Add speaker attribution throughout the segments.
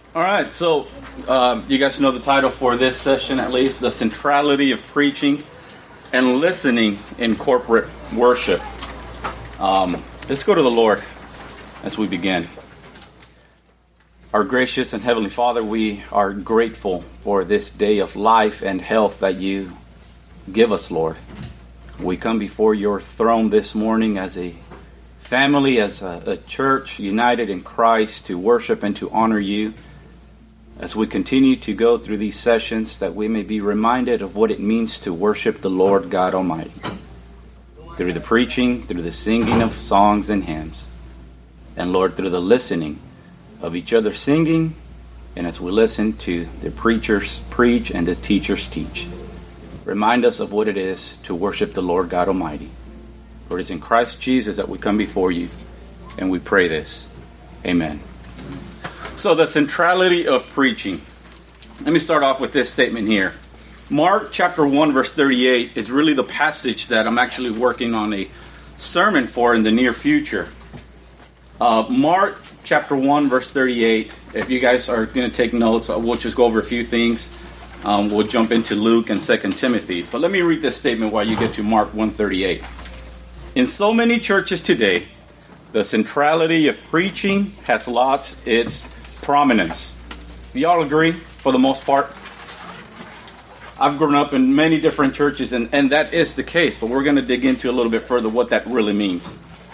Speaker 1: All right, so you guys know the title for this session, at least, The Centrality of Preaching and Listening in Corporate Worship. Let's go to the Lord as we begin. Our gracious and Heavenly Father, we are grateful for this day of life and health that you give us, Lord. We come before your throne this morning as a family, as a church united in Christ to worship and to honor you. As we continue to go through these sessions, that we may be reminded of what it means to worship the Lord God Almighty. Through the preaching, through the singing of songs and hymns. And Lord, through the listening of each other singing, and as we listen to the preachers preach and the teachers teach. Remind us of what it is to worship the Lord God Almighty. For it is in Christ Jesus that we come before you, and we pray this. Amen. So the centrality of preaching. Let me start off with this statement here. Mark chapter 1 verse 38 is really the passage that I'm actually working on a sermon for in the near future. Mark chapter 1 verse 38. If you guys are going to take notes, we'll just go over a few things. We'll jump into Luke and 2 Timothy. But let me read this statement while you get to Mark 1:38. In so many churches today, the centrality of preaching has lost its prominence. Do y'all agree for the most part? I've grown up in many different churches, and that is the case, but we're going to dig into a little bit further what that really means.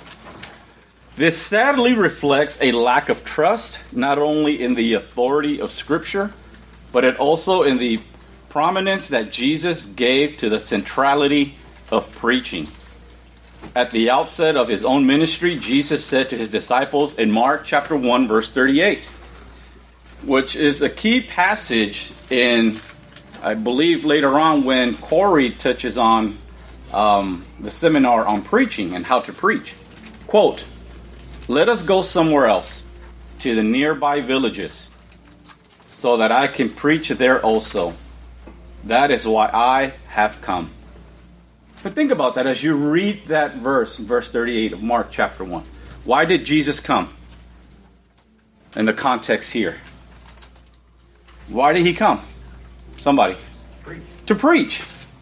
Speaker 1: This sadly reflects a lack of trust, not only in the authority of Scripture, but it also in the prominence that Jesus gave to the centrality of preaching. At the outset of his own ministry, Jesus said to his disciples in Mark chapter 1 verse 38, which is a key passage in, I believe, later on when Corey touches on the seminar on preaching and how to preach. Quote, "Let us go somewhere else, to the nearby villages, so that I can preach there also. That is why I have come." But think about that as you read that verse 38 of Mark chapter 1. Why did Jesus come? In the context here. Why did he come? Somebody. To preach.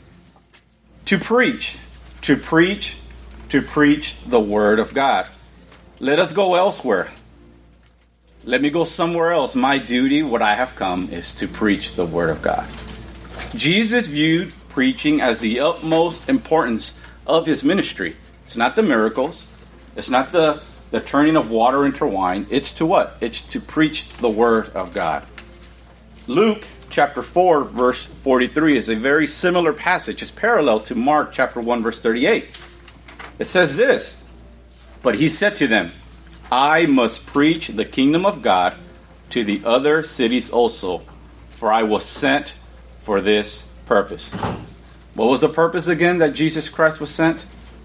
Speaker 1: To preach. To preach. To preach the word of God. Let us go elsewhere. Let me go somewhere else. My duty, what I have come, is to preach the word of God. Jesus viewed preaching as the utmost importance of his ministry. It's not the miracles. It's not the turning of water into wine. It's to what? It's to preach the word of God. Luke chapter 4 verse 43 is a very similar passage. It's parallel to Mark chapter 1 verse 38. It says this, "But he said to them, I must preach the kingdom of God to the other cities also, for I was sent for this purpose." What was the purpose again that Jesus Christ was sent?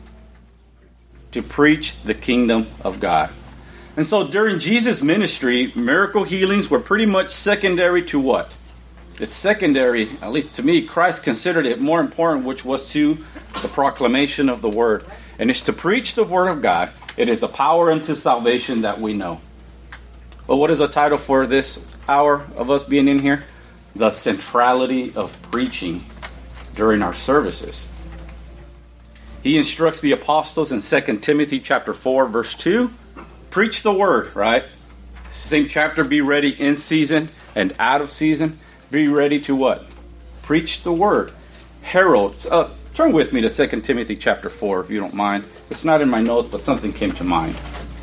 Speaker 1: To preach the kingdom of God. And so during Jesus' ministry, miracle healings were pretty much secondary to what? It's secondary, at least to me, Christ considered it more important, which was to the proclamation of the word. And it's to preach the word of God. It is the power unto salvation that we know. But what is the title for this hour of us being in here? The centrality of preaching during our services. He instructs the apostles in 2 Timothy chapter 4 verse 2. Preach the word, right? Same chapter, be ready in season and out of season. Be ready to what? Preach the word. Herald. Turn with me to 2 Timothy chapter 4 if you don't mind. It's not in my notes, but something came to mind.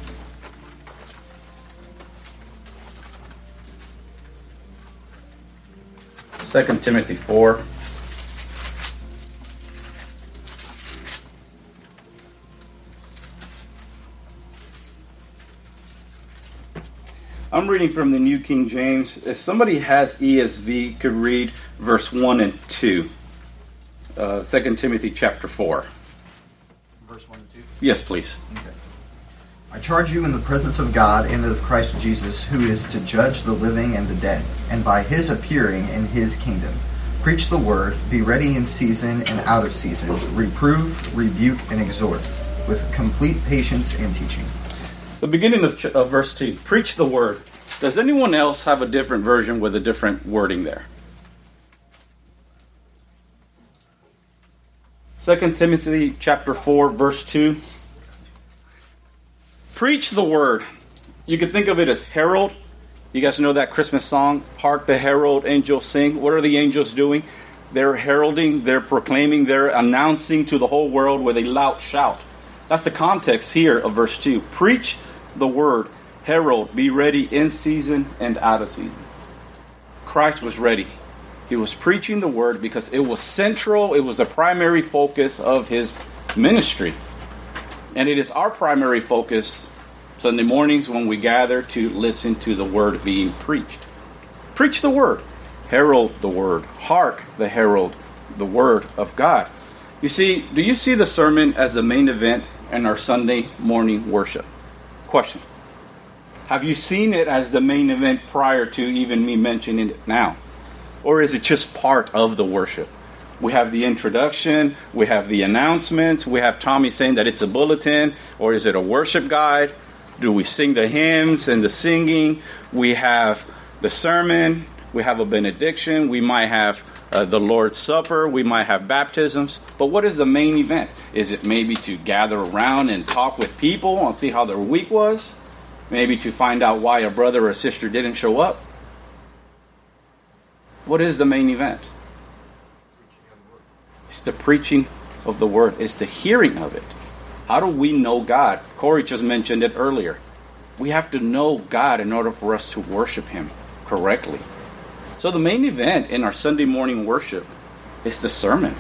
Speaker 1: 2 Timothy 4. I'm reading from the New King James. If somebody has ESV, could read verse 1 and 2. 2 Timothy chapter 4.
Speaker 2: Verse 1 and 2?
Speaker 1: Yes, please.
Speaker 2: Okay. I charge you in the presence of God and of Christ Jesus, who is to judge the living and the dead, and by his appearing in his kingdom. Preach the word, be ready in season and out of season, reprove, rebuke, and exhort, with complete patience and teaching.
Speaker 1: The beginning of verse 2. Preach the word. Does anyone else have a different version with a different wording there? 2 Timothy chapter 4, verse 2. Preach the word. You can think of it as herald. You guys know that Christmas song, Hark the Herald Angels Sing. What are the angels doing? They're heralding, they're proclaiming, they're announcing to the whole world with a loud shout. That's the context here of verse 2. Preach the word. Herald, be ready in season and out of season. Christ was ready. He was preaching the word because it was central, it was the primary focus of his ministry. And it is our primary focus Sunday mornings when we gather to listen to the word being preached. Preach the word. Herald the word. Hark the herald, the word of God. You see, do you see the sermon as the main event in our Sunday morning worship? Question. Have you seen it as the main event prior to even me mentioning it now? Or is it just part of the worship? We have the introduction, we have the announcements, we have Tommy saying that it's a bulletin, or is it a worship guide? Do we sing the hymns and the singing? We have the sermon, we have a benediction, we might have the Lord's Supper, we might have baptisms. But what is the main event? Is it maybe to gather around and talk with people and see how their week was? Maybe to find out why a brother or a sister didn't show up? What is the main event? It's the preaching of the word. It's the hearing of it. How do we know God? Corey just mentioned it earlier. We have to know God in order for us to worship him correctly. So the main event in our Sunday morning worship is the sermon.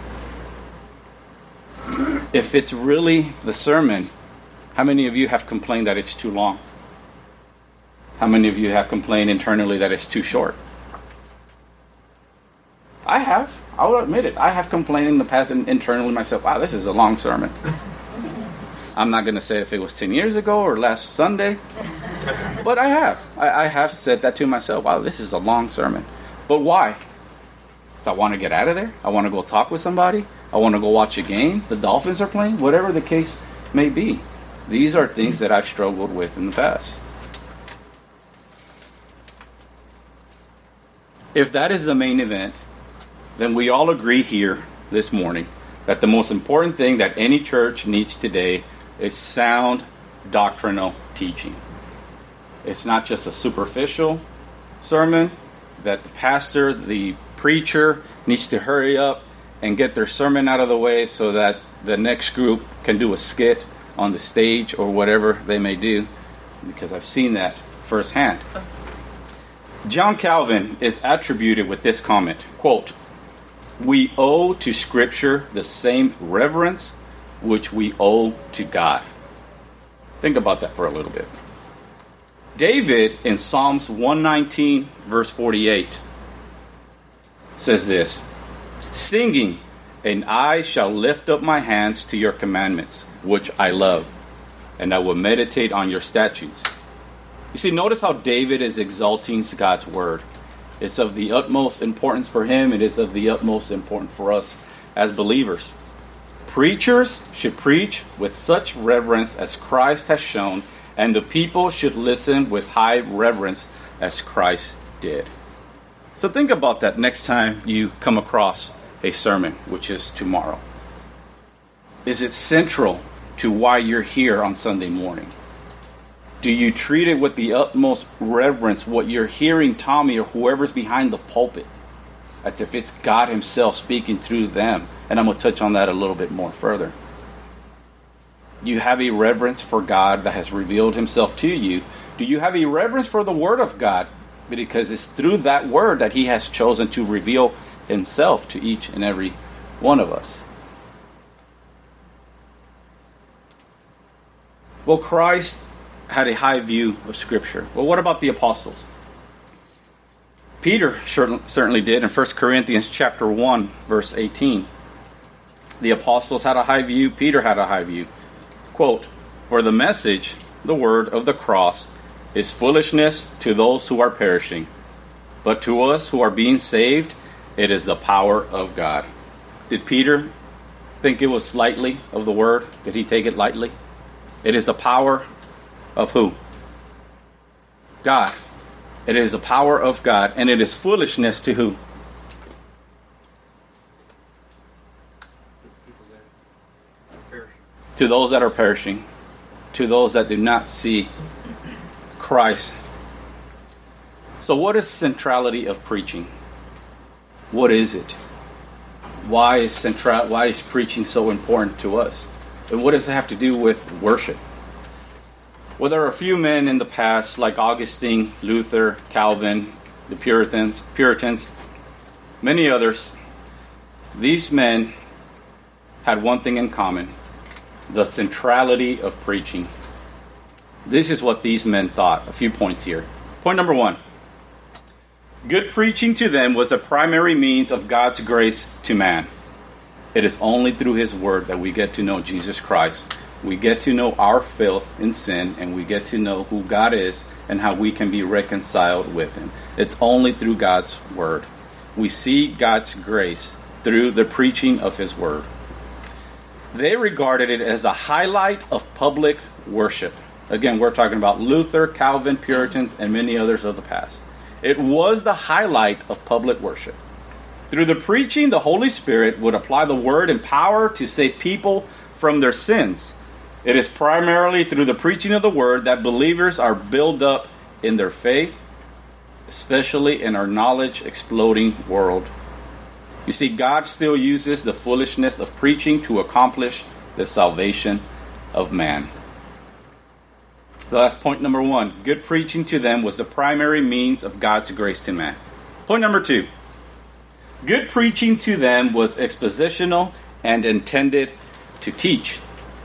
Speaker 1: If it's really the sermon, how many of you have complained that it's too long? How many of you have complained internally that it's too short? I have. I will admit it. I have complained in the past internally myself, wow, this is a long sermon. I'm not going to say if it was 10 years ago or last Sunday, but I have. I have said that to myself, wow, this is a long sermon. But why? I want to get out of there. I want to go talk with somebody. I want to go watch a game. The Dolphins are playing. Whatever the case may be. These are things that I've struggled with in the past. If that is the main event, then we all agree here this morning that the most important thing that any church needs today is sound doctrinal teaching. It's not just a superficial sermon that the pastor, the preacher, needs to hurry up and get their sermon out of the way so that the next group can do a skit on the stage or whatever they may do, because I've seen that firsthand. John Calvin is attributed with this comment, quote, "We owe to Scripture the same reverence which we owe to God." Think about that for a little bit. David in Psalms 119 verse 48 says this, "Singing, and I shall lift up my hands to your commandments, which I love, and I will meditate on your statutes." You see, notice how David is exalting God's word. It's of the utmost importance for him. It is of the utmost importance for us as believers. Preachers should preach with such reverence as Christ has shown, and the people should listen with high reverence as Christ did. So think about that next time you come across a sermon, which is tomorrow. Is it central to why you're here on Sunday morning? Do you treat it with the utmost reverence, what you're hearing Tommy or whoever's behind the pulpit, as if it's God himself speaking through them? And I'm going to touch on that a little bit more further. You have a reverence for God that has revealed himself to you. Do you have a reverence for the Word of God? Because it's through that Word that he has chosen to reveal himself to each and every one of us. Well, Christ had a high view of Scripture. Well, what about the apostles? Peter certainly did in 1 Corinthians chapter 1, verse 18. The apostles had a high view. Peter had a high view. Quote, "For the message, the word of the cross, is foolishness to those who are perishing. But to us who are being saved, it is the power of God." Did Peter think it was lightly of the word? Did he take it lightly? It is the power of who? God. It is the power of God, and it is foolishness to who? To those that are perishing, to those that do not see Christ. So what is centrality of preaching? What is it? Why is preaching so important to us? And what does it have to do with worship? Well, there are a few men in the past, like Augustine, Luther, Calvin, the Puritans, many others. These men had one thing in common: the centrality of preaching. This is what these men thought. A few points here. Point number 1. Good preaching to them was the primary means of God's grace to man. It is only through His Word that we get to know Jesus Christ. We get to know our filth and sin, and we get to know who God is and how we can be reconciled with Him. It's only through God's Word. We see God's grace through the preaching of His Word. They regarded it as the highlight of public worship. Again, we're talking about Luther, Calvin, Puritans, and many others of the past. It was the highlight of public worship. Through the preaching, the Holy Spirit would apply the Word in power to save people from their sins. It is primarily through the preaching of the Word that believers are built up in their faith, especially in our knowledge-exploding world. You see, God still uses the foolishness of preaching to accomplish the salvation of man. So that's point number 1. Good preaching to them was the primary means of God's grace to man. Point number 2. Good preaching to them was expositional and intended to teach.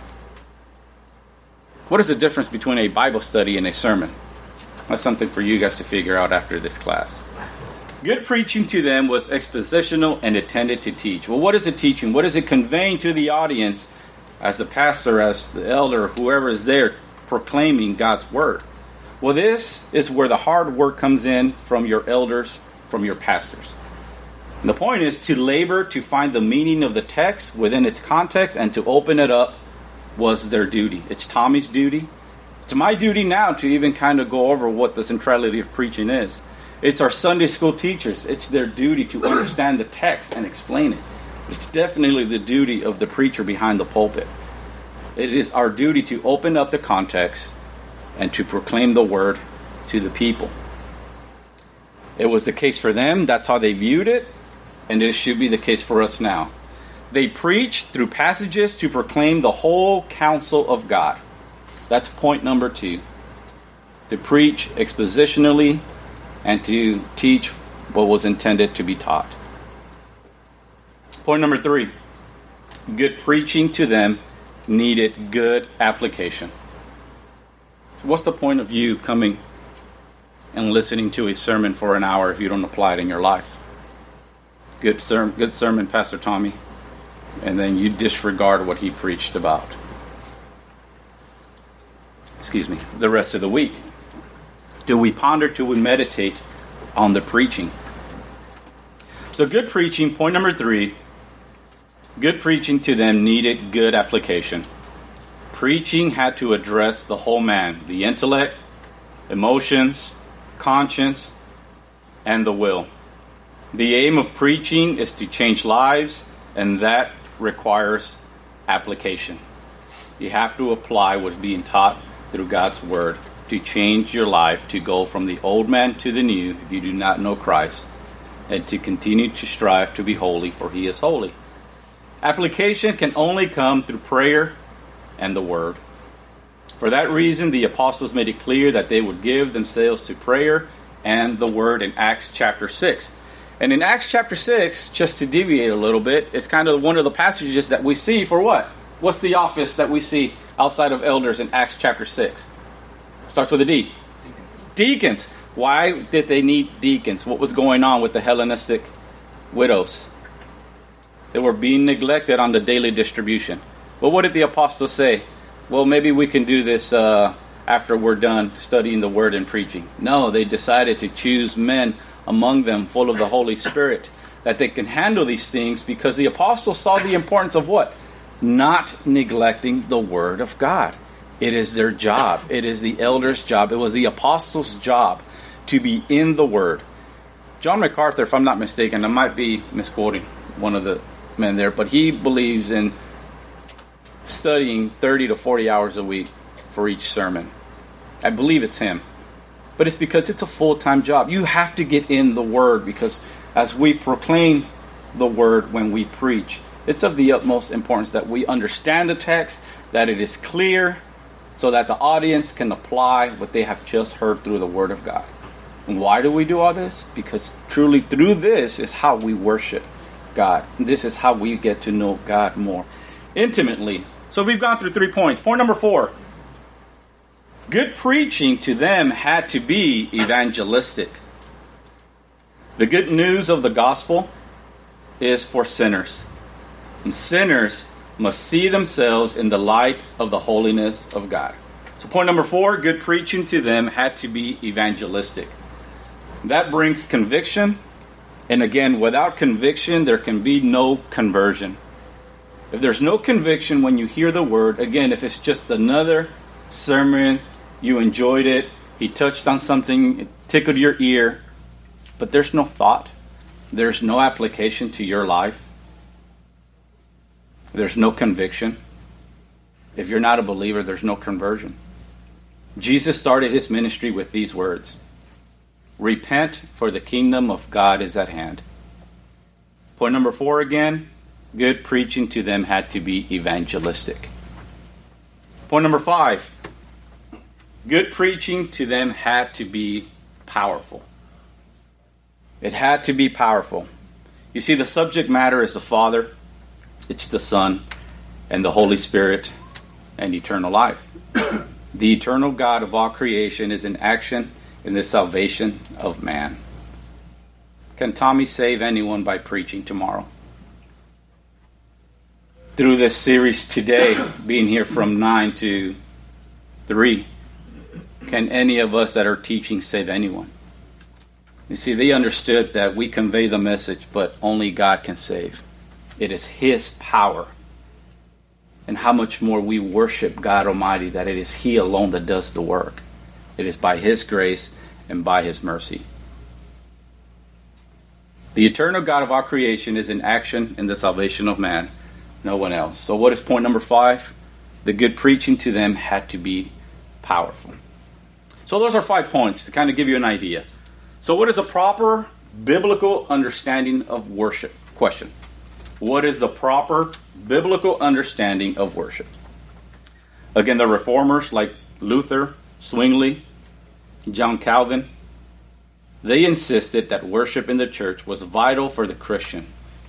Speaker 1: What is the difference between a Bible study and a sermon? That's something for you guys to figure out after this class. Good preaching to them was expositional and intended to teach. Well, what is it teaching? What is it conveying to the audience as the pastor, as the elder, whoever is there proclaiming God's Word? Well, this is where the hard work comes in from your elders, from your pastors. And the point is to labor to find the meaning of the text within its context and to open it up was their duty. It's Tommy's duty. It's my duty now to even kind of go over what the centrality of preaching is. It's our Sunday school teachers. It's their duty to understand the text and explain it. It's definitely the duty of the preacher behind the pulpit. It is our duty to open up the context and to proclaim the Word to the people. It was the case for them. That's how they viewed it. And it should be the case for us now. They preach through passages to proclaim the whole counsel of God. That's point number 2. To preach expositionally and to teach what was intended to be taught. Point number 3. Good preaching to them needed good application. What's the point of you coming and listening to a sermon for an hour if you don't apply it in your life? Good sermon, Pastor Tommy. And then you disregard what he preached about. The rest of the week. Do we ponder, do we meditate on the preaching? So good preaching, point number 3. Good preaching to them needed good application. Preaching had to address the whole man, the intellect, emotions, conscience, and the will. The aim of preaching is to change lives, and that requires application. You have to apply what's being taught through God's Word to change your life, to go from the old man to the new if you do not know Christ, and to continue to strive to be holy, for He is holy. Application can only come through prayer and the Word. For that reason, the apostles made it clear that they would give themselves to prayer and the Word in Acts chapter 6. And in Acts chapter 6, just to deviate a little bit, it's kind of one of the passages that we see for what? What's the office that we see outside of elders in Acts chapter 6? Starts with a D. Deacons. Why did they need deacons? What was going on with the Hellenistic widows? They were being neglected on the daily distribution. But what did the apostles say? Well, maybe we can do this after we're done studying the Word and preaching. No, they decided to choose men among them full of the Holy Spirit, that they can handle these things, because the apostles saw the importance of what? Not neglecting the Word of God. It is their job. It is the elders' job. It was the apostles' job to be in the Word. John MacArthur, if I'm not mistaken, I might be misquoting one of the men there, but he believes in studying 30 to 40 hours a week for each sermon. I believe it's him. But it's because it's a full-time job. You have to get in the Word, because as we proclaim the Word when we preach, it's of the utmost importance that we understand the text, that it is clear, so that the audience can apply what they have just heard through the Word of God. And why do we do all this? Because truly through this is how we worship God. This is how we get to know God more intimately. So we've gone through 3 points. Point number 4. Good preaching to them had to be evangelistic. The good news of the gospel is for sinners. And sinners must see themselves in the light of the holiness of God. So point number 4, good preaching to them had to be evangelistic. That brings conviction. And again, without conviction, there can be no conversion. If there's no conviction when you hear the word, again, if it's just another sermon, you enjoyed it, he touched on something, it tickled your ear, but there's no thought, there's no application to your life, there's no conviction. If you're not a believer, there's no conversion. Jesus started his ministry with these words: repent, for the kingdom of God is at hand. Point number 4 again, good preaching to them had to be evangelistic. Point number 5, good preaching to them had to be powerful. It had to be powerful. You see, the subject matter is the Father, it's the Son, and the Holy Spirit, and eternal life. The eternal God of all creation is in action in the salvation of man. Can Tommy save anyone by preaching tomorrow? Through this series today, being here from 9 to 3, can any of us that are teaching save anyone? You see, they understood that we convey the message, but only God can save. It is His power. And how much more we worship God Almighty, that it is He alone that does the work. It is by His grace and by His mercy. The eternal God of our creation is in action in the salvation of man, no one else. So what is point number 5? The good preaching to them had to be powerful. So those are 5 points to kind of give you an idea. So what is a proper biblical understanding of worship? Question. What is the proper biblical understanding of worship? Again, the reformers like Luther, Zwingli, John Calvin, they insisted that worship in the church was vital for the Christian.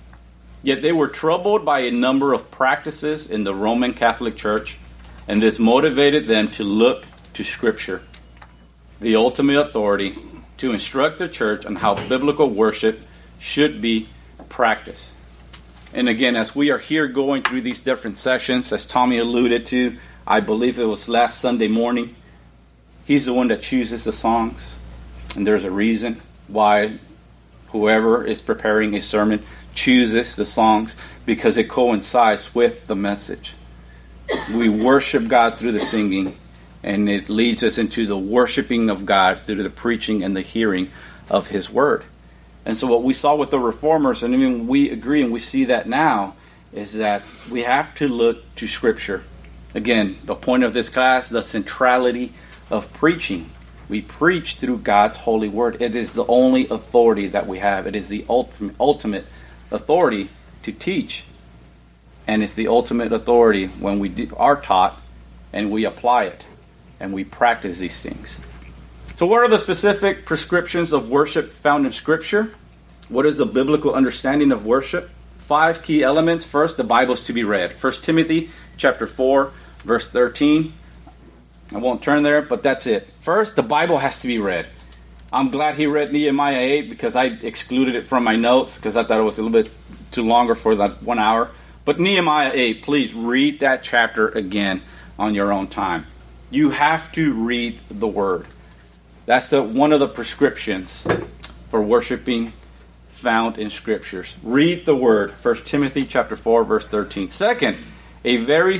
Speaker 1: Yet they were troubled by a number of practices in the Roman Catholic Church, and this motivated them to look to Scripture, the ultimate authority, to instruct the church on how biblical worship should be practiced. And again, as we are here going through these different sessions, as Tommy alluded to, I believe it was last Sunday morning, he's the one that chooses the songs. And there's a reason why whoever is preparing a sermon chooses the songs, because it coincides with the message. We worship God through the singing, and it leads us into the worshiping of God through the preaching and the hearing of His Word. And so what we saw with the reformers, and even we agree and we see that now, is that we have to look to Scripture. Again, the point of this class, the centrality of preaching. We preach through God's holy word. It is the only authority that we have. It is the ultimate authority to teach. And it's the ultimate authority when we are taught and we apply it and we practice these things. So what are the specific prescriptions of worship found in Scripture? What is the biblical understanding of worship? 5 key elements. First, the Bible is to be read. 1 Timothy chapter 4, verse 13. I won't turn there, but that's it. First, the Bible has to be read. I'm glad he read Nehemiah 8 because I excluded it from my notes because I thought it was a little bit too longer for that 1 hour. But Nehemiah 8, please read that chapter again on your own time. You have to read the Word. That's one of the prescriptions for worshiping found in Scriptures. Read the Word. 1 Timothy chapter 4, verse 13. Second, very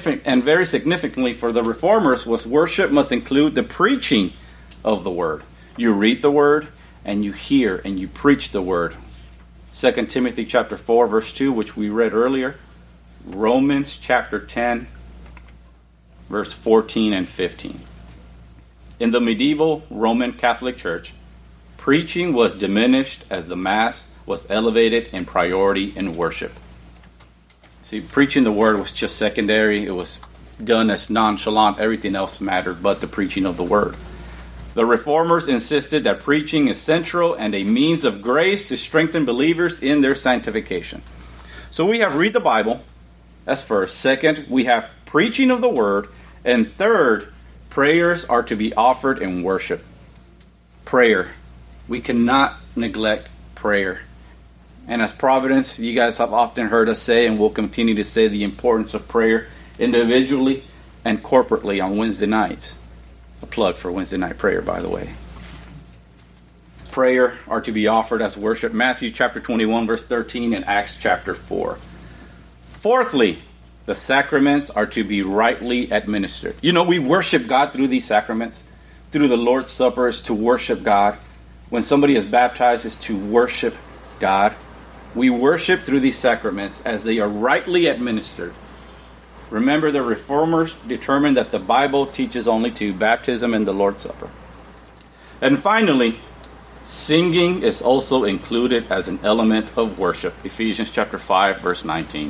Speaker 1: significantly for the reformers was worship must include the preaching of the Word. You read the word, and you hear and you preach the word. 2 Timothy chapter 4, verse 2, which we read earlier. Romans chapter 10, verse 14 and 15. In the medieval Roman Catholic Church, preaching was diminished as the Mass was elevated in priority in worship. See, preaching the word was just secondary. It was done as nonchalant. Everything else mattered but the preaching of the word. The Reformers insisted that preaching is central and a means of grace to strengthen believers in their sanctification. So we have read the Bible. That's first. Second, we have preaching of the word. And third, prayers are to be offered in worship. Prayer. We cannot neglect prayer. And as Providence, you guys have often heard us say, and will continue to say, the importance of prayer individually and corporately on Wednesday nights. A plug for Wednesday night prayer, by the way. Prayer are to be offered as worship. Matthew chapter 21, verse 13, and Acts chapter 4. Fourthly, the sacraments are to be rightly administered. You know, we worship God through these sacraments. Through the Lord's Supper is to worship God. When somebody is baptized is to worship God. We worship through these sacraments as they are rightly administered. Remember, the Reformers determined that the Bible teaches only two, baptism and the Lord's Supper. And finally, singing is also included as an element of worship. Ephesians chapter 5, verse 19.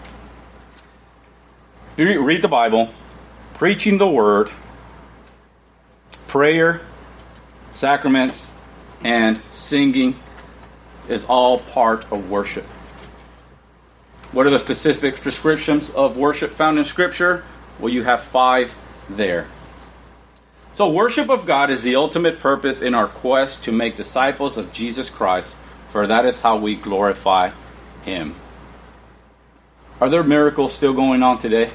Speaker 1: Read the Bible, preaching the word, prayer, sacraments, and singing is all part of worship. What are the specific descriptions of worship found in Scripture? Well, you have 5 there. So worship of God is the ultimate purpose in our quest to make disciples of Jesus Christ, for that is how we glorify Him. Are there miracles still going on today?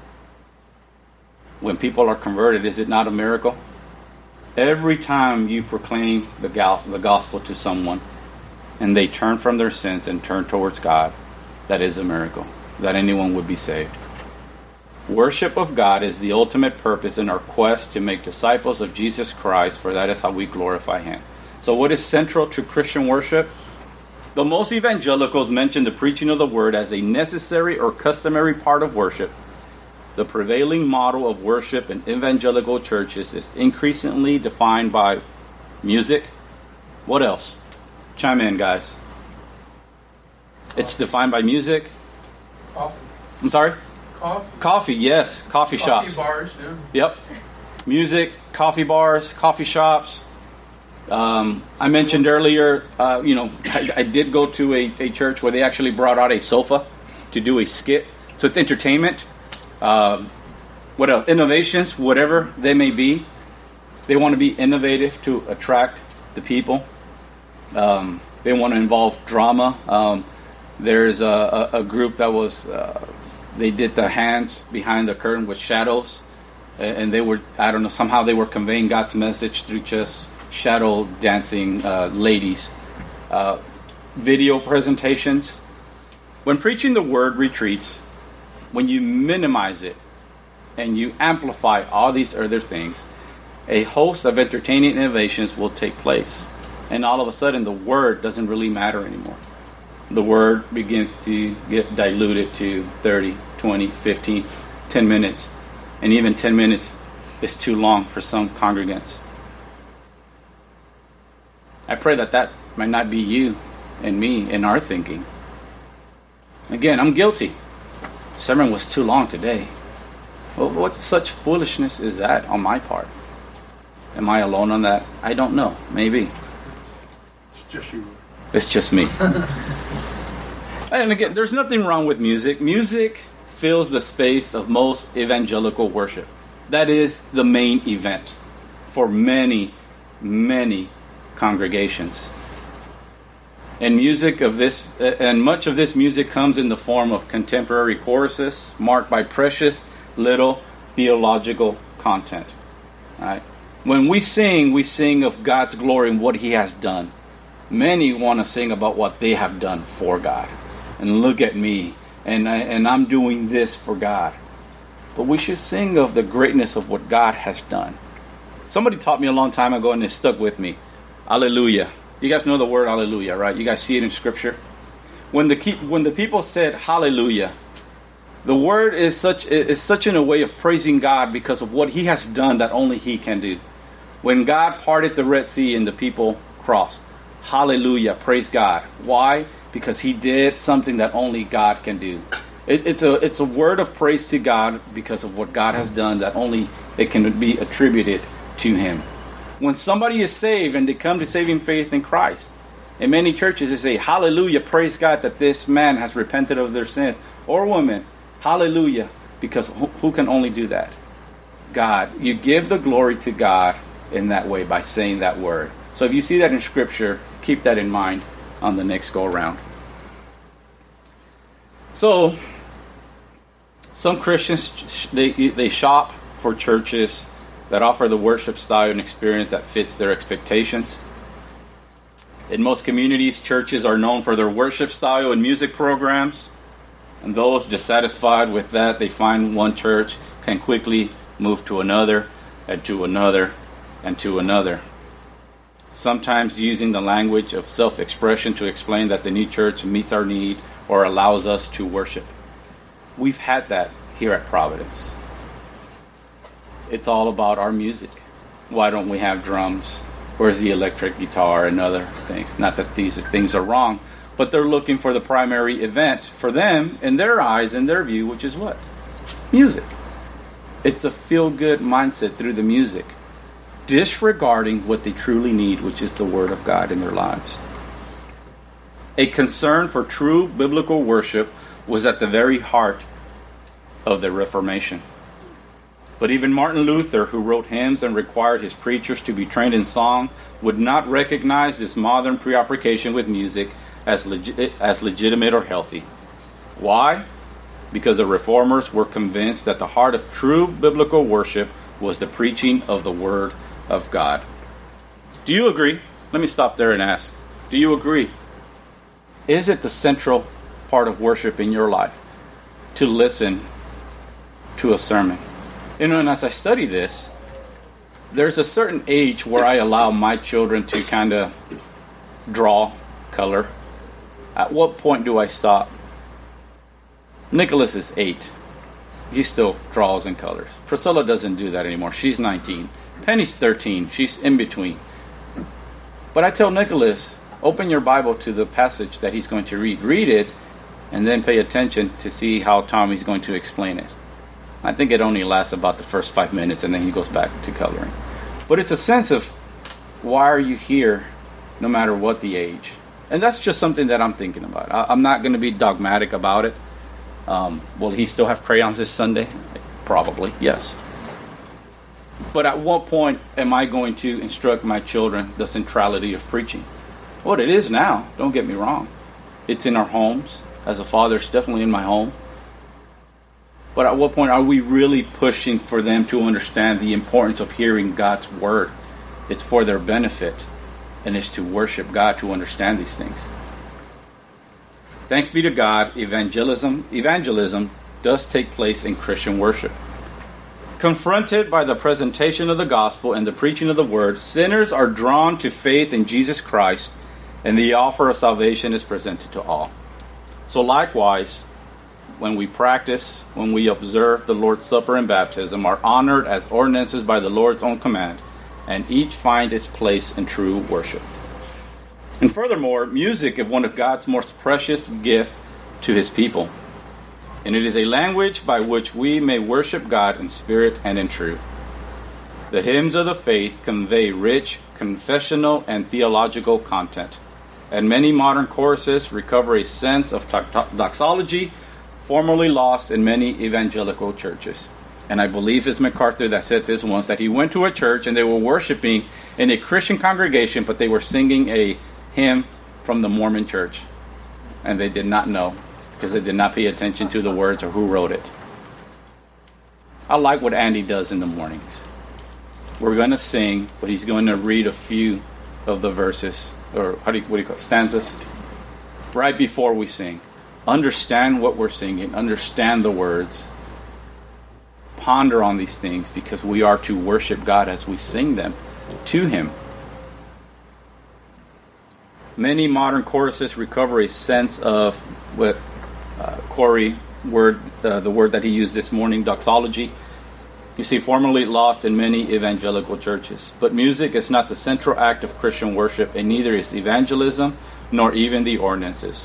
Speaker 1: When people are converted, is it not a miracle? Every time you proclaim the gospel to someone and they turn from their sins and turn towards God, that is a miracle, that anyone would be saved. Worship of God is the ultimate purpose in our quest to make disciples of Jesus Christ, for that is how we glorify Him. So what is central to Christian worship? Though most evangelicals mention the preaching of the word as a necessary or customary part of worship, the prevailing model of worship in evangelical churches is increasingly defined by music. What else? Chime in, guys. It's defined by music.
Speaker 3: Coffee.
Speaker 1: I'm sorry?
Speaker 3: Coffee.
Speaker 1: Coffee, yes. Coffee shops.
Speaker 3: Coffee bars, yeah.
Speaker 1: Yep. Music, coffee bars, coffee shops. I mentioned earlier, I did go to a church where they actually brought out a sofa to do a skit. So it's entertainment. What else? Innovations, whatever they may be. They want to be innovative to attract the people. They want to involve drama. There's a group that was, they did the hands behind the curtain with shadows. And they were, I don't know, somehow they were conveying God's message through just shadow dancing ladies. Video presentations. When preaching the word retreats, when you minimize it and you amplify all these other things, a host of entertaining innovations will take place. And all of a sudden, the word doesn't really matter anymore. The word begins to get diluted to 30, 20, 15, 10 minutes. And even 10 minutes is too long for some congregants. I pray that might not be you and me in our thinking. Again, I'm guilty. The sermon was too long today. Well, what such foolishness is that on my part? Am I alone on that? I don't know. Maybe.
Speaker 3: It's just you.
Speaker 1: It's just me. And again, there's nothing wrong with music. Music fills the space of most evangelical worship. That is the main event for many, many congregations. And much of this music comes in the form of contemporary choruses marked by precious little theological content. All right? When we sing of God's glory and what He has done. Many want to sing about what they have done for God. And look at me, and I'm doing this for God. But we should sing of the greatness of what God has done. Somebody taught me a long time ago, and it stuck with me. Hallelujah. You guys know the word hallelujah, right? You guys see it in Scripture. When the people said hallelujah, the word is such in a way of praising God because of what He has done that only He can do. When God parted the Red Sea and the people crossed, hallelujah, praise God. Why? Because He did something that only God can do. It's a word of praise to God because of what God has done that only it can be attributed to Him. When somebody is saved and they come to saving faith in Christ, in many churches they say, hallelujah, praise God that this man has repented of their sins, or woman, hallelujah, because who can only do that? God. You give the glory to God in that way by saying that word. So if you see that in Scripture, keep that in mind on the next go around. So some Christians, they shop for churches that offer the worship style and experience that fits their expectations. In most communities, churches are known for their worship style and music programs. And those dissatisfied with that, they find one church, can quickly move to another, and to another, and to another. Sometimes using the language of self-expression to explain that the new church meets our need or allows us to worship. We've had that here at Providence. It's all about our music. Why don't we have drums? Where's the electric guitar and other things? Not that these things are wrong, but they're looking for the primary event for them, in their eyes, in their view, which is what? Music. It's a feel-good mindset through the music, disregarding what they truly need, which is the Word of God in their lives. A concern for true biblical worship was at the very heart of the Reformation. But even Martin Luther, who wrote hymns and required his preachers to be trained in song, would not recognize this modern preoccupation with music as legitimate or healthy. Why? Because the Reformers were convinced that the heart of true biblical worship was the preaching of the Word of God. Do you agree? Let me stop there and ask. Do you agree? Is it the central part of worship in your life to listen to a sermon? And as I study this, there's a certain age where I allow my children to kind of draw color. At what point do I stop? Nicholas is 8. He still draws in colors. Priscilla doesn't do that anymore. She's 19. Penny's 13. She's in between. But I tell Nicholas, open your Bible to the passage that he's going to read. Read it, and then pay attention to see how Tommy's going to explain it. I think it only lasts about the first 5 minutes, and then he goes back to coloring. But it's a sense of, why are you here, no matter what the age? And that's just something that I'm thinking about. I'm not going to be dogmatic about it. Will he still have crayons this Sunday? Probably, yes. But at what point am I going to instruct my children the centrality of preaching? Well, it is now, don't get me wrong. It's in our homes. As a father, it's definitely in my home. But at what point are we really pushing for them to understand the importance of hearing God's Word? It's for their benefit, and it's to worship God to understand these things. Thanks be to God, evangelism does take place in Christian worship. Confronted by the presentation of the gospel and the preaching of the Word, sinners are drawn to faith in Jesus Christ, and the offer of salvation is presented to all. So likewise, when we practice, when we observe the Lord's Supper and baptism, are honored as ordinances by the Lord's own command, and each finds its place in true worship. And furthermore, music is one of God's most precious gifts to His people. And it is a language by which we may worship God in spirit and in truth. The hymns of the faith convey rich confessional and theological content. And many modern choruses recover a sense of doxology formerly lost in many evangelical churches. And I believe it's MacArthur that said this once, that he went to a church and they were worshiping in a Christian congregation, but they were singing a hymn from the Mormon church. And they did not know, because they did not pay attention to the words or who wrote it. I like what Andy does in the mornings. We're going to sing, but he's going to read a few of the verses, or what do you call it, stanzas, right before we sing. Understand what we're singing. Understand the words. ponder on these things because we are to worship God as we sing them to Him. Many modern choruses recover a sense of what Corey the word that he used this morning, doxology. You see, formerly lost in many evangelical churches. But music is not the central act of Christian worship, and neither is evangelism, nor even the ordinances.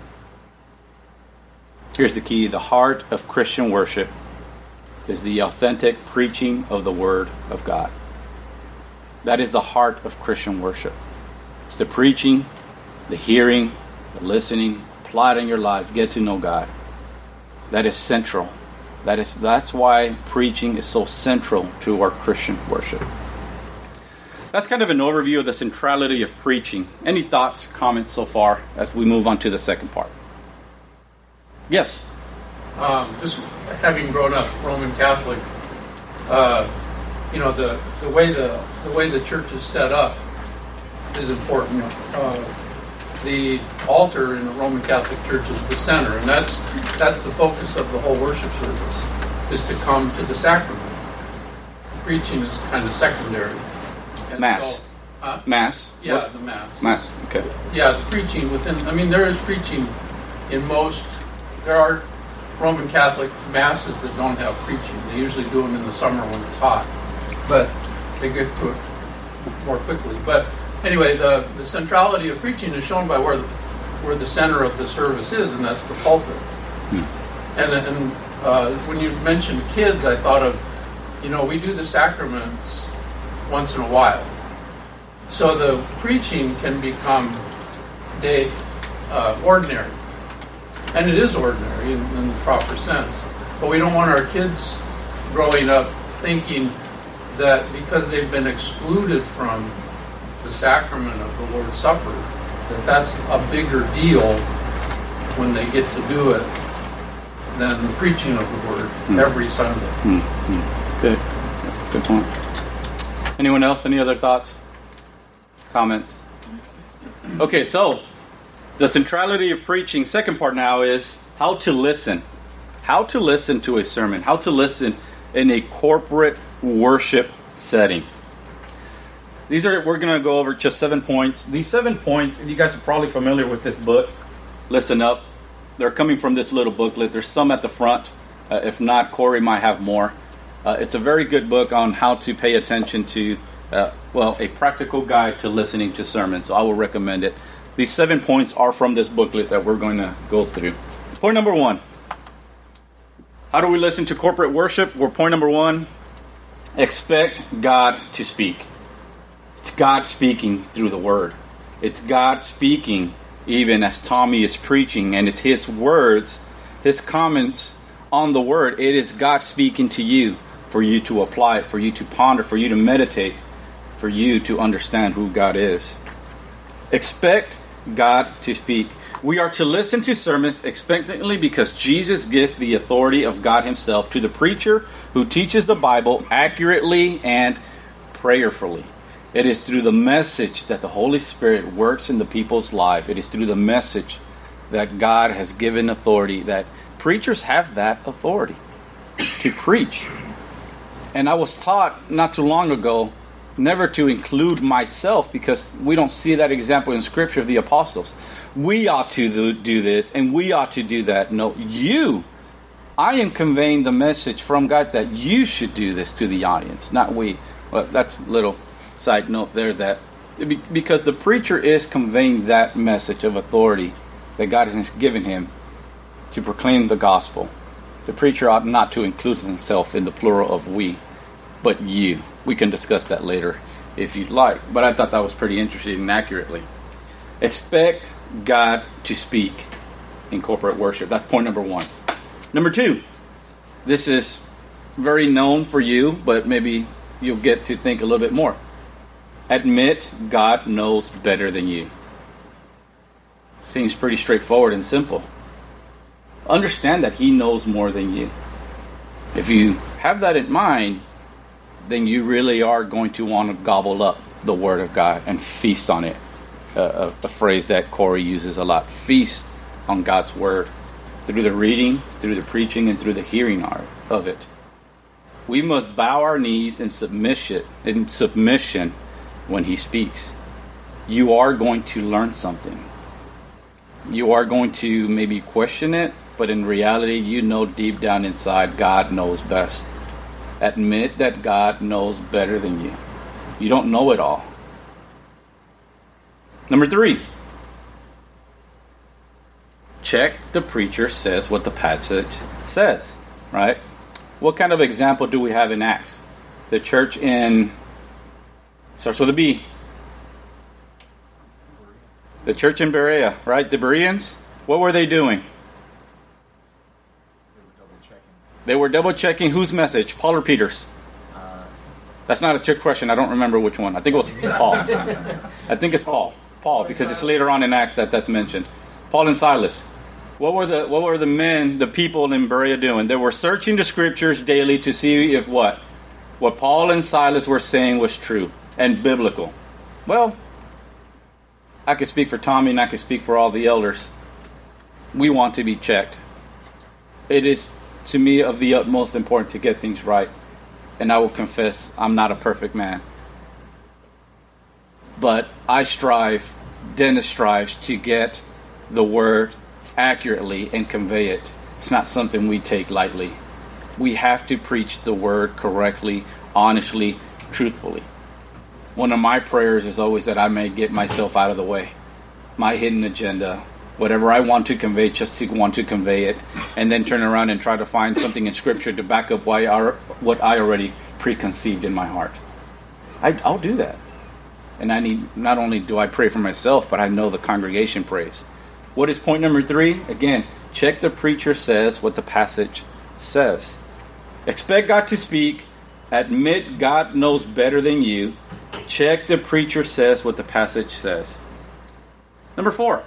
Speaker 1: Here's the key. The heart of Christian worship is the authentic preaching of the Word of God. That is the heart of Christian worship. It's the preaching, the hearing, the listening, apply it in your life, get to know God. That is central. That's why preaching is so central to our Christian worship. That's kind of an overview of the centrality of preaching. Any thoughts, comments so far as we move on to the second part? Yes.
Speaker 3: Just having grown up Roman Catholic, the way the church is set up is important. The altar in the Roman Catholic Church is the center, and that's the focus of the whole worship service, is to come to the sacrament. Preaching is kind of secondary. And
Speaker 1: Mass.
Speaker 3: So,
Speaker 1: Mass?
Speaker 3: Yeah,
Speaker 1: What?
Speaker 3: the Mass.
Speaker 1: Mass, okay.
Speaker 3: Yeah, the preaching within, there is preaching in most, there are Roman Catholic Masses that don't have preaching. They usually do them in the summer when it's hot, but they get to it more quickly. But anyway, the centrality of preaching is shown by where the center of the service is, and that's the pulpit. And when you mentioned kids, I thought of, we do the sacraments once in a while. So the preaching can become ordinary. And it is ordinary in the proper sense. But we don't want our kids growing up thinking that because they've been excluded from the sacrament of the Lord's Supper, that's a bigger deal when they get to do it than the preaching of the Word every Sunday.
Speaker 1: Good point. Anyone else? Any other thoughts? Comments? Okay, so the centrality of preaching, second part now, is how to listen. How to listen to a sermon. How to listen in a corporate worship setting. We're going to go over just 7 points. These 7 points, you guys are probably familiar with this book, Listen Up. They're coming from this little booklet. There's some at the front. If not, Corey might have more. It's a very good book on how to pay attention to, a practical guide to listening to sermons. So I will recommend it. These 7 points are from this booklet that we're going to go through. Point number 1. How do we listen to corporate worship? Well, point number 1, expect God to speak. It's God speaking through the Word. It's God speaking even as Tommy is preaching, and it's his words, his comments on the Word. It is God speaking to you for you to apply it, for you to ponder, for you to meditate, for you to understand who God is. Expect God to speak. We are to listen to sermons expectantly because Jesus gives the authority of God Himself to the preacher who teaches the Bible accurately and prayerfully. It is through the message that the Holy Spirit works in the people's life. It is through the message that God has given authority, that preachers have that authority to preach. And I was taught not too long ago never to include myself because we don't see that example in Scripture of the apostles. We ought to do this and we ought to do that. No, I am conveying the message from God that you should do this to the audience, not we. Well, that's a little side note there, that because the preacher is conveying that message of authority that God has given him to proclaim the gospel. The preacher ought not to include himself in the plural of we, but you. We can discuss that later if you'd like, but I thought that was pretty interesting and accurately. Expect God to speak in corporate worship. That's point number 1. Number 2, this is very known for you, but maybe you'll get to think a little bit more. Admit God knows better than you. Seems pretty straightforward and simple. Understand that He knows more than you. If you have that in mind, then you really are going to want to gobble up the Word of God and feast on it. A phrase that Corey uses a lot. Feast on God's Word. Through the reading, through the preaching, and through the hearing of it. We must bow our knees in submission when he speaks. You are going to learn something. You are going to maybe question it, but in reality, you know deep down inside, God knows best. Admit that God knows better than you. You don't know it all. Number 3. Check the preacher says what the passage says, right? What kind of example do we have in Acts? The church starts with a B. The church in Berea, right? The Bereans, what were they doing? They were double checking whose message? Paul or Peter's? That's not a trick question. I don't remember which one. I think it was Paul. I think it's Paul. Paul, because it's later on in Acts that's mentioned. Paul and Silas. What were the men, the people in Berea doing? They were searching the scriptures daily to see if what Paul and Silas were saying was true and biblical. Well, I could speak for Tommy and I could speak for all the elders. We want to be checked. It is, to me, of the utmost importance to get things right. And I will confess, I'm not a perfect man. But I strive, Dennis strives to get the word accurately and convey it. It's not something we take lightly. We have to preach the word correctly, honestly, truthfully. One of my prayers is always that I may get myself out of the way. My hidden agenda, whatever I want to convey, just to want to convey it, and then turn around and try to find something in Scripture to back up what I already preconceived in my heart. I'll do that. And not only do I pray for myself, but I know the congregation prays. What is point number 3? Again, check the preacher says what the passage says. Expect God to speak. Admit God knows better than you. Check the preacher says what the passage says. Number 4.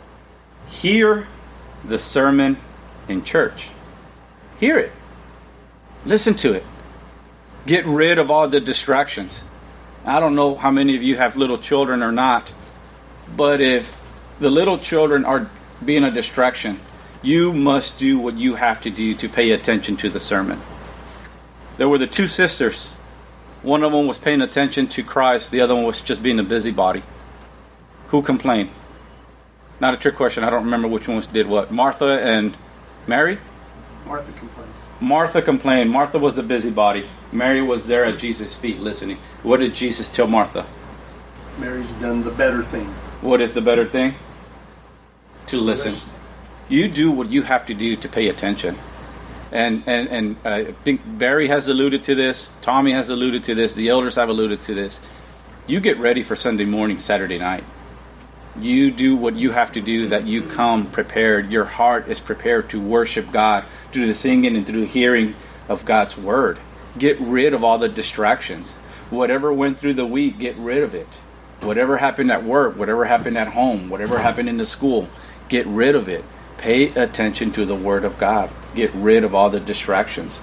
Speaker 1: Hear the sermon in church. Hear it. Listen to it. Get rid of all the distractions. I don't know how many of you have little children or not, but if the little children are being a distraction, you must do what you have to do to pay attention to the sermon. There were the 2 sisters. One of them was paying attention to Christ. The other one was just being a busybody. Who complained? Not a trick question. I don't remember which ones did what. Martha and Mary?
Speaker 4: Martha complained.
Speaker 1: Martha complained. Martha was a busybody. Mary was there at Jesus' feet listening. What did Jesus tell Martha?
Speaker 4: Mary's done the better thing.
Speaker 1: What is the better thing? To listen. You do what you have to do to pay attention. And I think Barry has alluded to this. Tommy has alluded to this. The elders have alluded to this. You get ready for Sunday morning, Saturday night. You do what you have to do, that you come prepared. Your heart is prepared to worship God through the singing and through the hearing of God's word. Get rid of all the distractions. Whatever went through the week, get rid of it. Whatever happened at work, whatever happened at home, whatever happened in the school, get rid of it. Pay attention to the word of God. Get rid of all the distractions.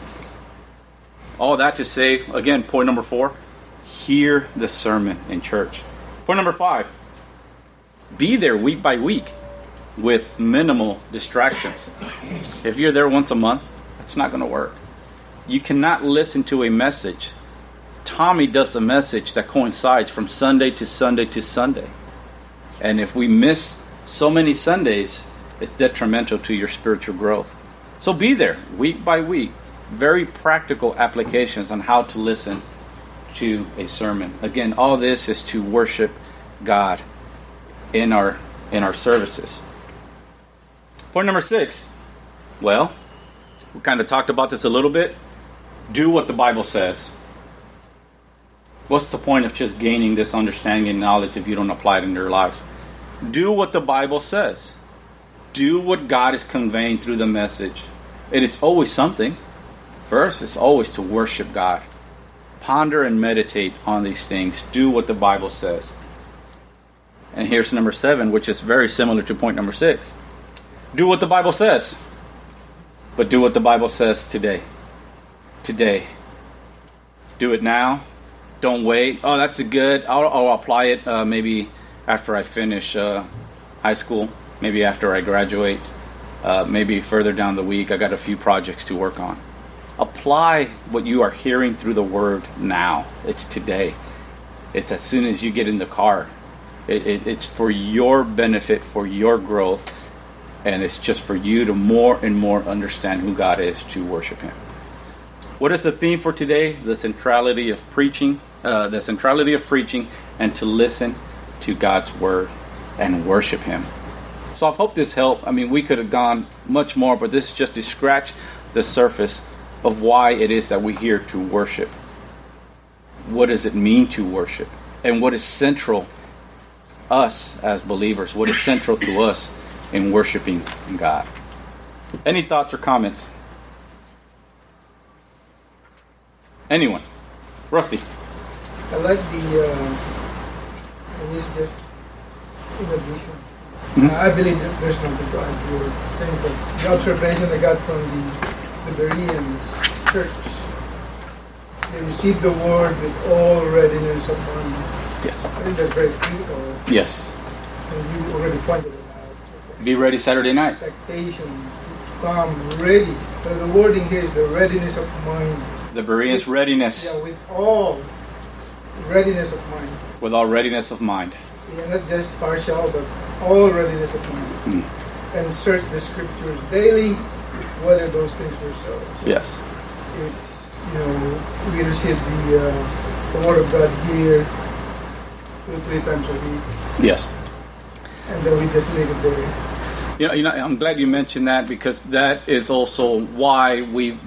Speaker 1: All that to say, again, point number 4, hear the sermon in church. Point number 5, be there week by week with minimal distractions. If you're there once a month, it's not going to work. You cannot listen to a message. Tommy does a message that coincides from Sunday to Sunday to Sunday. And if we miss so many Sundays, it's detrimental to your spiritual growth. So be there week by week. Very practical applications on how to listen to a sermon. Again, all this is to worship God in our services. Point number 6. Well, we kind of talked about this a little bit. Do what the Bible says. What's the point of just gaining this understanding and knowledge if you don't apply it in your life? Do what the Bible says. Do what God is conveying through the message. And it's always something. First, it's always to worship God. Ponder and meditate on these things. Do what the Bible says. And here's number 7, which is very similar to point number 6. Do what the Bible says. But do what the Bible says today. Today. Do it now. Don't wait. Oh, that's a good. I'll apply it maybe after I finish high school. Maybe after I graduate. Maybe further down the week. I got a few projects to work on. Apply what you are hearing through the Word now. It's today. It's as soon as you get in the car. It's for your benefit, for your growth, and it's just for you to more and more understand who God is, to worship Him. What is the theme for today? The centrality of preaching. The centrality of preaching, and to listen to God's Word and worship Him. So I hope this helped. I mean, we could have gone much more, but this is just to scratch the surface of why it is that we're here to worship. What does it mean to worship? And what is central us as believers? What is central to us in worshiping God? Any thoughts or comments? Anyone? Rusty.
Speaker 5: I like the, and it's just in addition. I believe that there's nothing to add to your thing, but the observation I got from the Bereans church, they received the word with all readiness of mind.
Speaker 1: Yes.
Speaker 5: I think that's very critical.
Speaker 1: Yes.
Speaker 5: And you already pointed it out.
Speaker 1: Be ready Saturday night.
Speaker 5: Expectation to come ready. So the wording here is the readiness of mind.
Speaker 1: The Bereans' readiness.
Speaker 5: Yeah, with all readiness of mind.
Speaker 1: With all readiness of mind.
Speaker 5: Yeah, not just partial, but all readiness of mind. And search the scriptures daily, whether those things were so.
Speaker 1: Yes.
Speaker 5: It's, we receive the word of God here 2-3 times a week.
Speaker 1: Yes.
Speaker 5: And then we just leave it there.
Speaker 1: You know, I'm glad you mentioned that, because that is also why we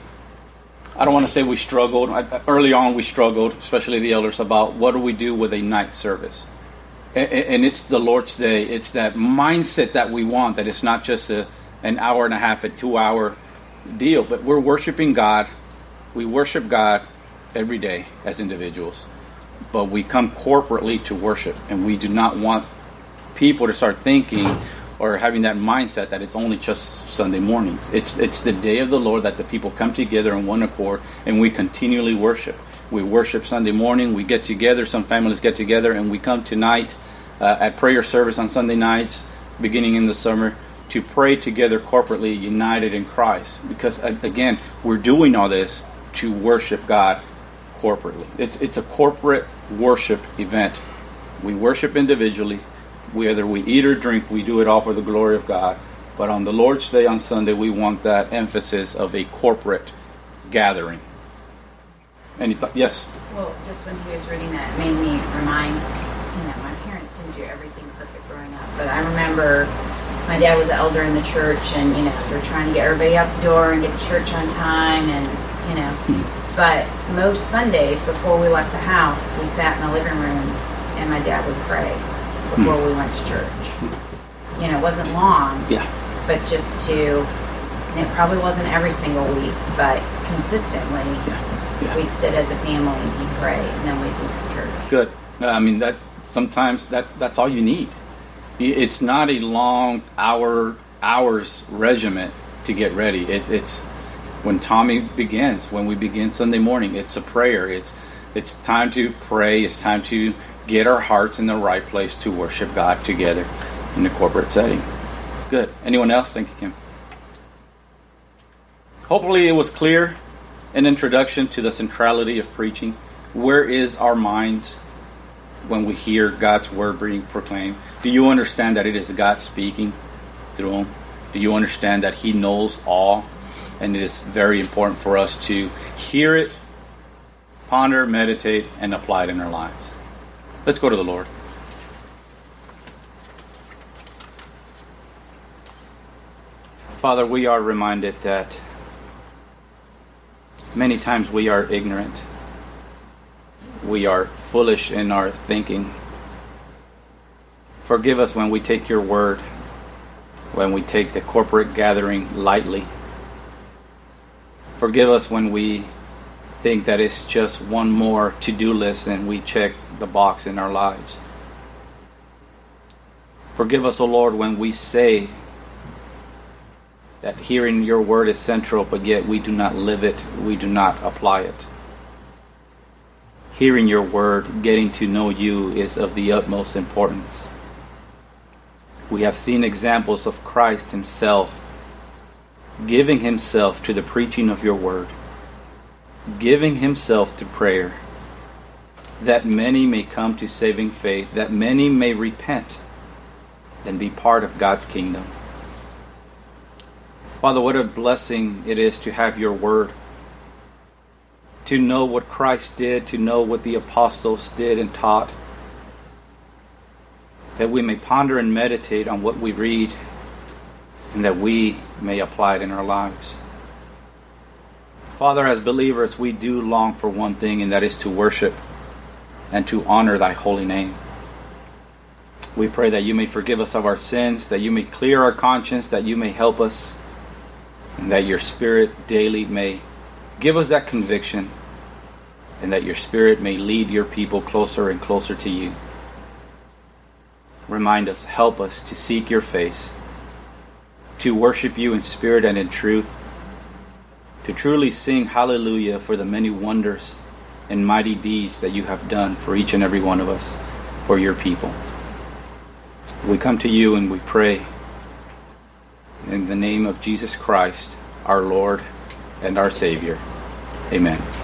Speaker 1: I don't want to say we struggled. Early on we struggled, especially the elders, about what do we do with a night service. And it's the Lord's Day. It's that mindset that we want, that it's not just an hour and a half, a 2-hour deal, but we're worshiping God. We worship God every day as individuals, but we come corporately to worship, and we do not want people to start thinking or having that mindset that it's only just Sunday mornings. It's the day of the Lord that the people come together in one accord, and we continually worship. We worship Sunday morning. We get together. Some families get together, and we come tonight at prayer service on Sunday nights, beginning in the summer, to pray together corporately, united in Christ. Because again, we're doing all this to worship God corporately. It's a corporate worship event. We worship individually. Whether we eat or drink, we do it all for the glory of God. But on the Lord's Day on Sunday, we want that emphasis of a corporate gathering. Any thought? Yes?
Speaker 6: Well, just when he was reading that, it made me remind, my parents didn't do everything perfect growing up. But I remember my dad was an elder in the church, and, they're trying to get everybody out the door and get to church on time, and, But most Sundays, before we left the house, we sat in the living room, and my dad would pray before we went to church. It wasn't long, but just and it probably wasn't every single week, but consistently, we'd sit as a family and he'd pray, and then we'd leave for church. Good.
Speaker 1: I mean, sometimes that's all you need. It's not a long hours regimen to get ready. It's when Tommy begins, when we begin Sunday morning, it's a prayer. It's time to pray. It's time to get our hearts in the right place to worship God together in a corporate setting. Good. Anyone else? Thank you, Kim. Hopefully it was clear, an introduction to the centrality of preaching. Where is our minds when we hear God's word being proclaimed? Do you understand that it is God speaking through him? Do you understand that he knows all? And it is very important for us to hear it, ponder, meditate, and apply it in our lives. Let's go to the Lord. Father, we are reminded that many times we are ignorant. We are foolish in our thinking. Forgive us when we take your word, when we take the corporate gathering lightly. Forgive us when we think that it's just one more to-do list and we check the box in our lives. Forgive us, O Lord, when we say that hearing your word is central, but yet we do not live it, we do not apply it. Hearing your word, getting to know you is of the utmost importance. We have seen examples of Christ himself giving himself to the preaching of your word. giving himself to prayer, that many may come to saving faith, that many may repent and be part of God's kingdom. Father, what a blessing it is to have your word, to know what Christ did, to know what the apostles did and taught, that we may ponder and meditate on what we read, and that we may apply it in our lives. Father, as believers, we do long for one thing, and that is to worship and to honor thy holy name. We pray that you may forgive us of our sins, that you may clear our conscience, that you may help us, and that your Spirit daily may give us that conviction, and that your Spirit may lead your people closer and closer to you. Remind us, help us to seek your face, to worship you in spirit and in truth, to truly sing hallelujah for the many wonders and mighty deeds that you have done for each and every one of us, for your people. We come to you and we pray in the name of Jesus Christ, our Lord and our Savior. Amen.